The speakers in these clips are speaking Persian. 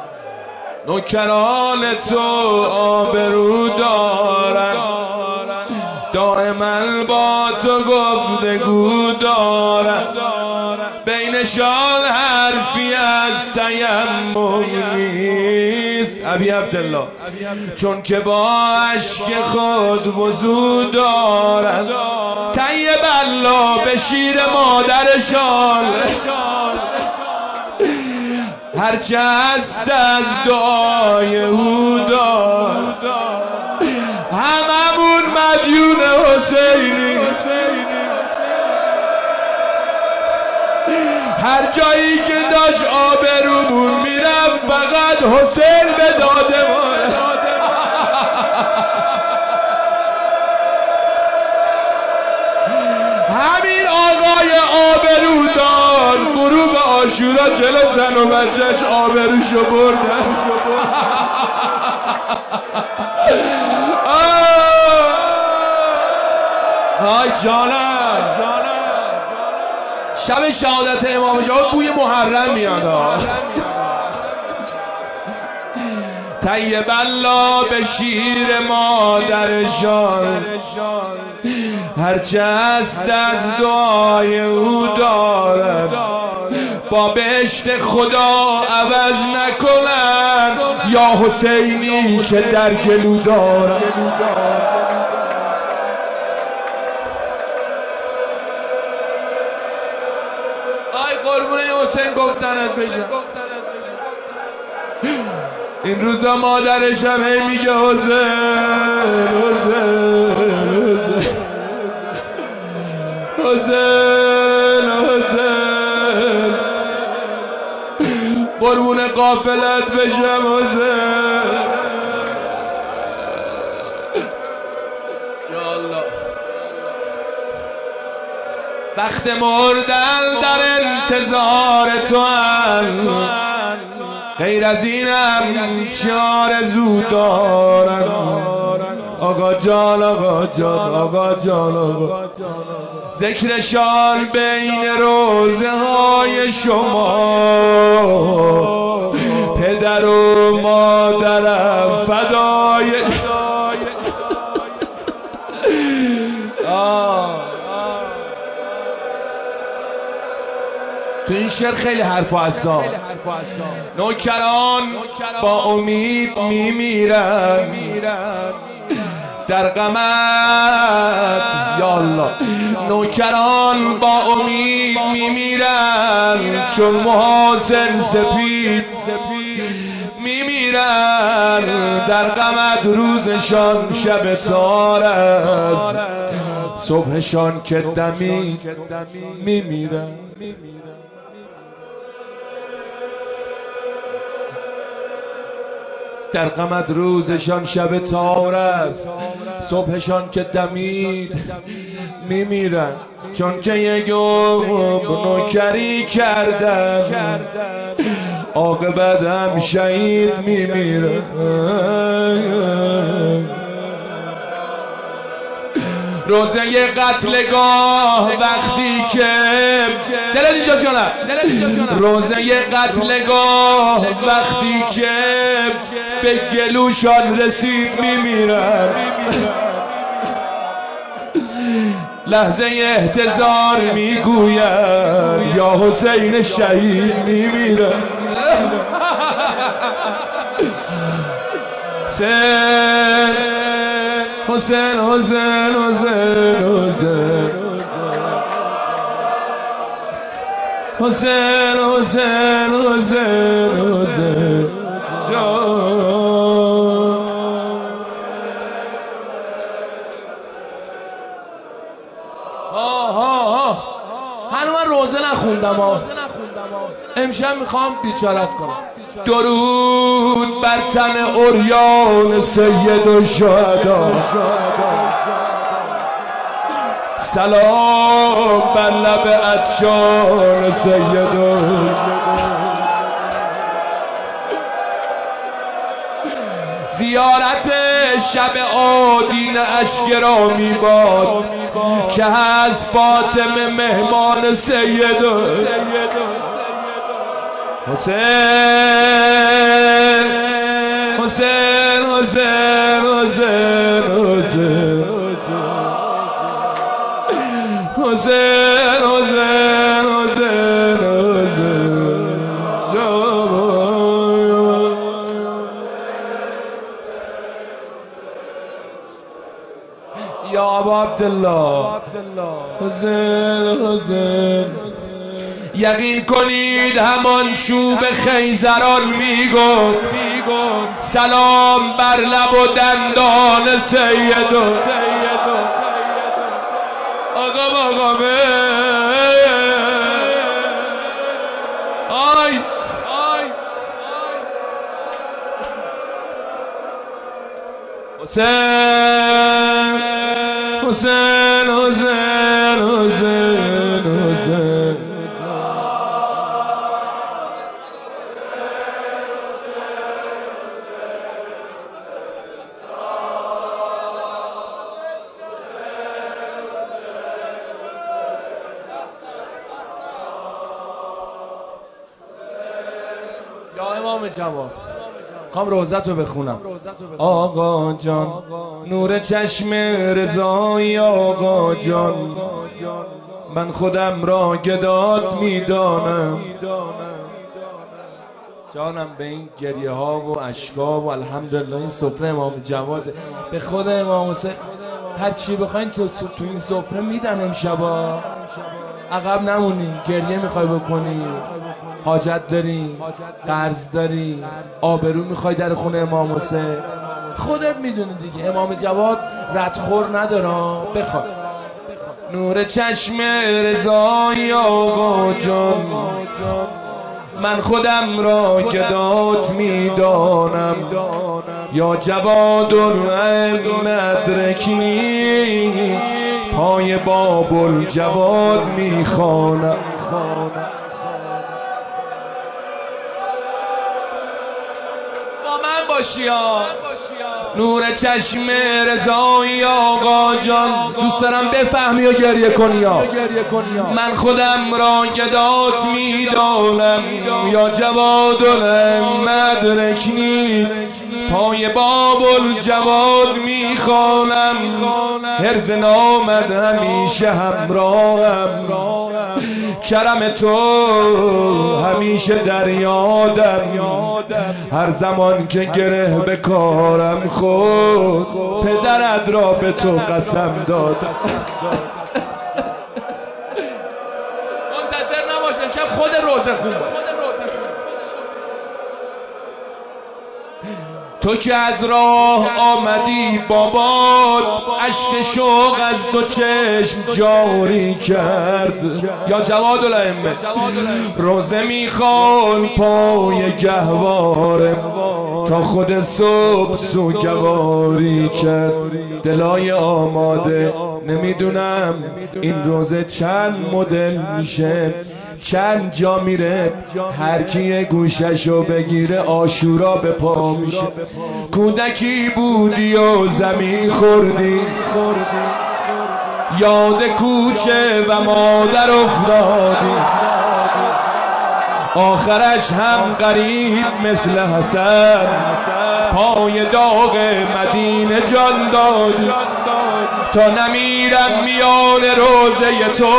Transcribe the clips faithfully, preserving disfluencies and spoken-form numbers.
نوکران تو آبرو دارن، دائما با تو گفتگو دارن، بینشان حرفی از تیمم نیست. ابی عبدالله چون که با عشق خود وضو دارن، طیب الله به شیر مادرشان هرچه هست از دعای او دار. هممون مدیون حسینی، هر جایی که داشت آبرومون میرفت فقط حسین به داده ما. همین آقای آبرودار غروب عاشورا جلو زن و بچه‌ش آبروشو بردن. آی جانم شب شهادت امام جواد بوی محرم میاد. طیب الله به شیر مادرشان هرچه هست از دعای او دارد، با بهشت خدا عوض نکنن یا حسینی که در گلو دارد. قربون حسین گفتنت بشم. این روزا مادرش هم هی میگه حسین حسین حسین حسین قربون قافلت بشم حسین. یا الله وقت مردن در انتظار تو هم، غیر از اینم چه آرزو دارن. آقا جان آقا جان آقا جان آقا ذکرشان بین روزه های شما، پدر و مادرم فدای تو این شعر خیلی حرف و حساب. نوکران با امید میمیرن در غمت یا الله. نوکران با امید میمیرن چون محاسن سپید میمیرن در غمت. روزشان شب تار است، صبحشان که دمی میمیرن. در غمت روزشان شب تار است، صبحشان که دمید میمیرن. چون که یک نوکری کردن عاقبت هم شهید میمیرن. روزه قتلگاه وقتی که دلت اینجاست یا نه؟ روزه قتلگاه وقتی که به گلوشان رسید میمیرن. لحظه احتضار میگوید یا حسین شهید میمیرن. حسین حسین حسین حسین حسین حسین حسین حسین هنو من روزه نخوندم ها، امشب میخوام بیچارت کنم. درود بر تن عریان سید الشهدا، سلام بر لب عطشان سید الشهدا. زیارت شب آدین اشکرامی باد که از فاطمه مهمان سید حسین. حسین حسین حسین حسین حسین حسین حسین حسین یا ابا عبدالله حسین حسین یقین کنید همان چوب خیزران میگفت سلام بر لب و دندان سید و آقا مقامه آی آی حسین حسین حسین حسین حسین یا امام جواد خوام روزت رو بخونم. آقا جان نور چشم رضای آقا جان من خودم را گدات میدانم. جانم به این گریه ها و اشکا و الحمدلله این سفره امام جواد به خود امام حسین هر چی بخواین تو تو این سفره میدن امشبا. عقب نمونی، گریه میخوای بکنی، حاجت داری، قرض داری، آبرو میخوای در خونه امام حسین، خودت میدونی دیگه. امام جواد ردخور نداره، بخواد. نور چشم رضای آقا جان من خودم را گدات میدانم. یا جواد العلم ادرکنی پای باب الجواد میخوانم. با من باشی ها. نور چشم رضای آقا جان دوست دارم بفهمی و گریه کنی ها. من خودم را گدات میدانم. یا جواد العلم ادرکنی پای باب الجواد میخوانم. هرز نامد همیشه همراهم، کرم تو همیشه در یادم. هر زمان که گره به کارم خود پدرت را به تو قسم دادم. منتظر نباش امشب خود روزه خون باش. تو که از راه آمدی بابات اشک شوق از دو چشم جاری کرد. یا جواد الائمه روزه میخوان پای گهواره تا خود صبح سوگواری کرد. دلای آماده نمیدونم این روزه چند مدل میشه، چند جا میره، هر کی گوششو بگیره عاشورا به پا میشه. کودکی بودی و زمین خوردی، یاد کوچه و مادر افتادی، آخرش هم غریب مثل حسن پای داغ مدینه جان دادی. تا نمیرم میان روزه تو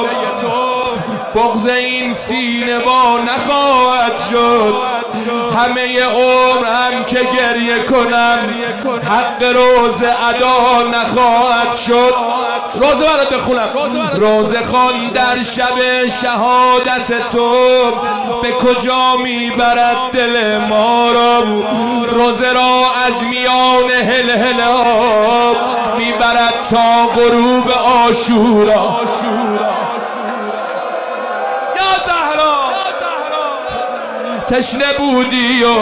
بغض این سینه با نخواهد شد. همه عمر هم که گریه کنم حق روزه ادا نخواهد شد. روزه برات بخونم. روزه خوان در شب شهادت تو به کجا میبرد دل ما را. روزه را از میان هل هل آب میبرد تا غروب عاشورا. تشنه بودی و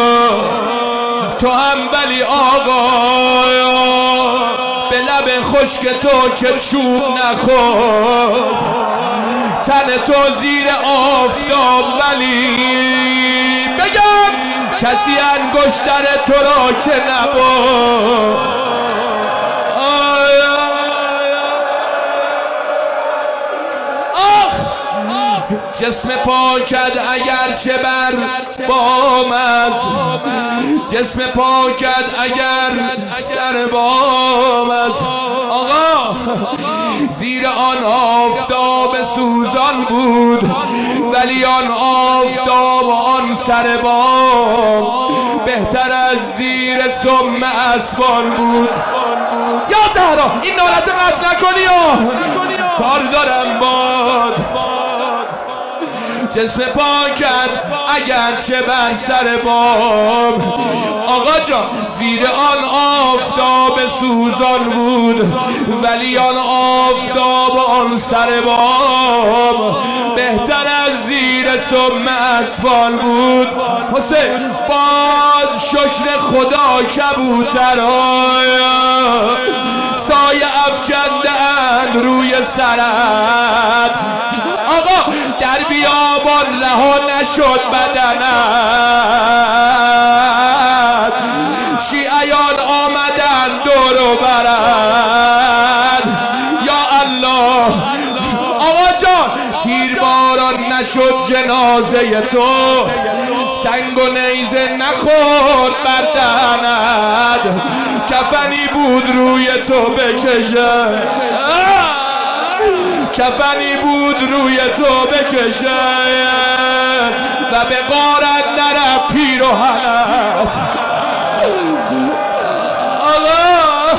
تو هم ولی آقا به لب خشک تو کبشوب نخور. تن تو زیر آفتاب ولی بگم کسی انگشتر تو را که نبود. جسم پاکت اگرچه بر بام است، جسم پاکت اگر سر بام است. آقا زیر آن آفتاب سوزان بود، ولی آن آفتاب و آن سر بام بهتر از زیر سم اسفان بود. یا زهرا این نالت قطع نکنی یا کار دارم باد. جسم پاکت اگرچه بر سر بام، آقا جان زیر آن آفتاب سوزان بود، ولی آن آفتاب و آن سر بام بهتر از زیر سم اسفال بود. حسین باز شکر خدا کبوترای سایه افکنده اند روی سرت. آقا در بیابان رها نشد بدنت، شیعیان آمدن دور و برد. یا الله آقا جان تیرباران نشد جنازه تو، سنگ و نیزه نخورد بر دهنت، کفنی بود روی تو بکشه، کفنی بود روی تو بکشه و به غارت نرفت پیراهنت. الله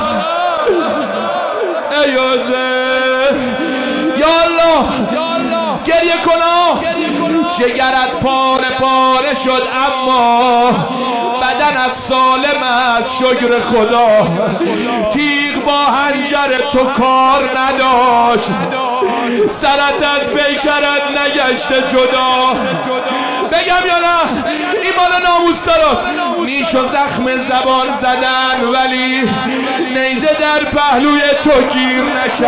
ایوزه یا الله گریه کنا، جگرت پاره پاره شد اما بدنت سالم است شکر خدا. تیغ با حنجر تو کار نداشت، سرت از پیکرت نگشته جدا. بگم یا نه ایمان ناموس داراست، نیش و زخم زبان زدن ولی نیزه در پهلوی تو گیر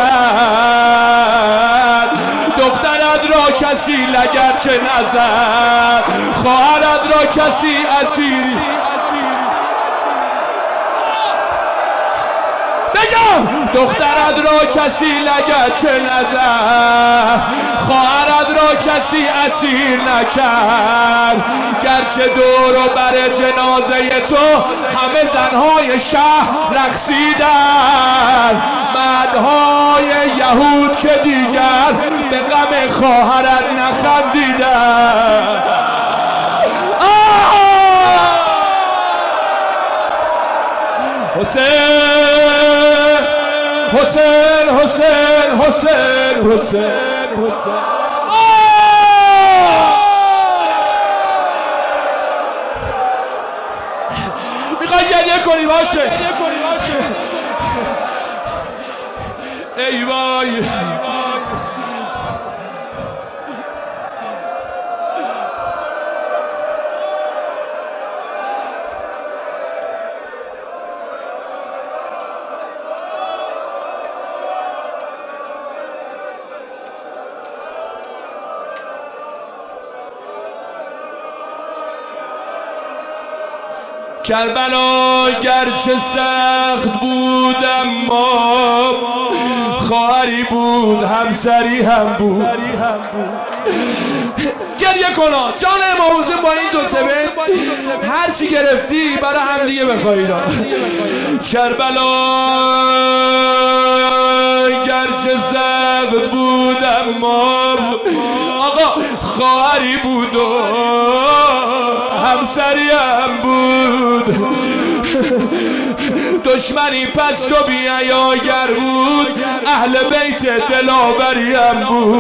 نکرد. دخترت را کسی لگد که نزد، خواهرت را کسی اسیری. بگم دخترت را کسی لگد که نزد، خواهرت را کسی اسیر نکرد. گرچه دور و بر جنازه تو همه زنهای شهر رقصیدن، مردهای یهود که دیگر به غم خواهرت نخندیدن. حسین حسین حسین حسین حسین حسین میخوای گریه کنی باشه. ای وای کربلا گرچه سخت بود اما خواهری بود، همسری هم بود. گریه کنا جان امام حسین با این دو سبه هر چی گرفتی برای هم دیگه بخوایی. کربلا گرچه سخت بود اما آقا خواهری بود و همسری هم بود. دشمنی پس تو بیاگر بود، اهل بیت دلاوری هم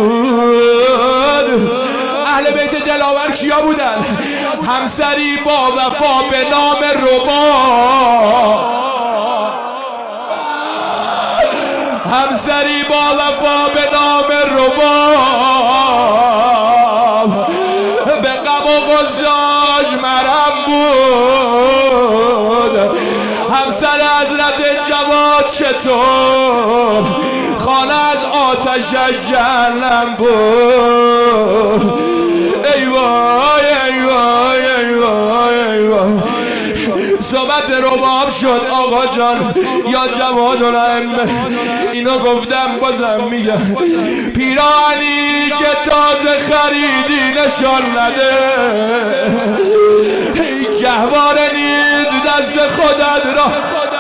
بود. اهل بیت دلاور کیا بودن؟ همسری با وفا به نام ربا، همسری با وفا به نام ربا، به غم و غصاش مرهم بود. همسر حضرت جواد چطور؟ خانه از آتش جهنم بود. ای وای ای وای ای وای ای وای. نوبت رباب شد آقا جان یا جواد الائمه. اینو گفتم بازم میگم، پیراهنی که تازه خریدی نشان نده، گهواره نیز دست خودت را.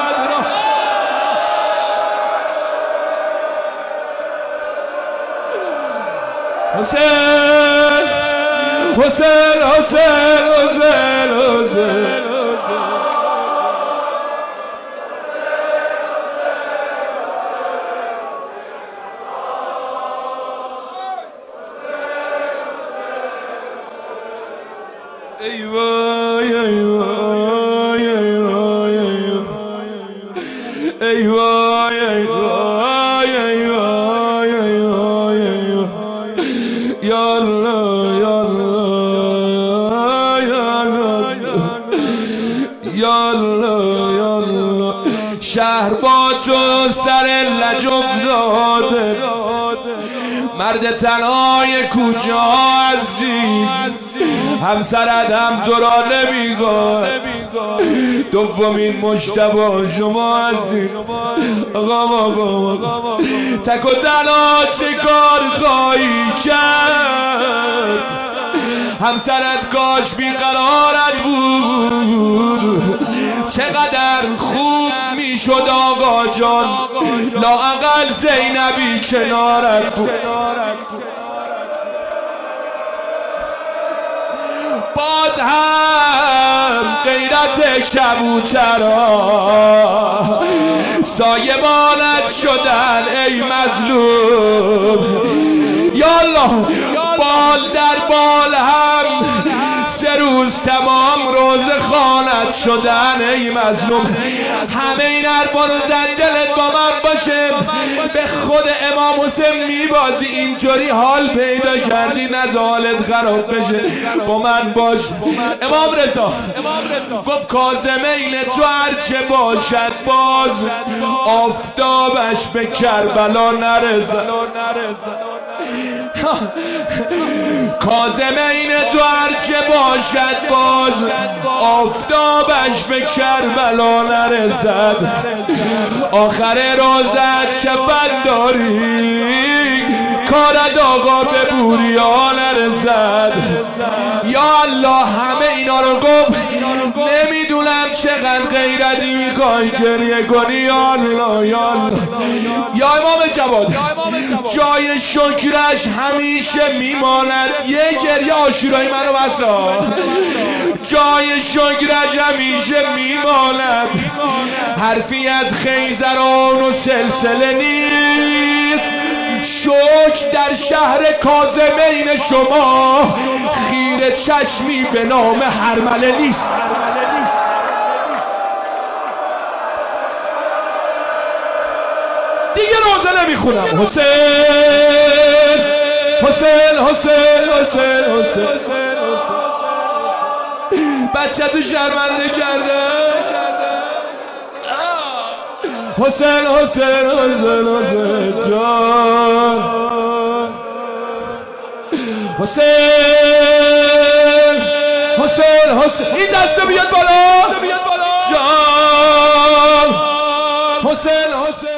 حسین حسین حسین حسین حسین ای وای ای وای ای وای ای وای ای وای ای وای ای وای ای وای یا الله یا الله یا الله یا الله. شهر با تو سر لج افتاده، مرد تنهای کجا هستی؟ همسرت هم تو را نمیگاه، دومین مجتبی شما هستی. آقا آقا تک و تنها چه کار خواهی کرد؟ همسرت کاش بیقرارت بود، چقدر خوب میشد آقا جان لااقل زینبی کنارت بود. باز هم غیرت کبوترها سایبانت شدن ای مظلوم. یالله بال در بال هم سه روز تمام روز خانت شدن ای مظلوم. همه این حرفا رو زد دلت با من باشه، به خود امام حسین میبازی اینطوری حال پیدا کردی نز حالت خراب بشه. با من باش. امام رضا گفت کاظمین تو هرچه باشد باز آفتابش به کربلا نرسد. کاظمین تو هرچه باشد باز آفتابش به کربلا نرسد. آخر روزت کفن داری کارت آقا به بوریا نرسد. یا الله همه اینا رو گفت، نمیدونم چقدر غیرتی میخوای گریه کنی. یا الله یا الله یا امام جواد جای شکرش همیشه میماند. یه گریه عاشورای منو بسا، جای شکرش همیشه میماند. حرفی از خیزران و سلسله نیست، شکر در شهر کاظمین شما خیره چشمی به نام هرمله نیست. دیگه روزه نمیخونم. حسین حسین حسین حسین حسین بچه تو شرمنده کرده. حسین حسین حسین حسین جان حسین حسین حسین این دسته بیاد بالا جان حسین حسین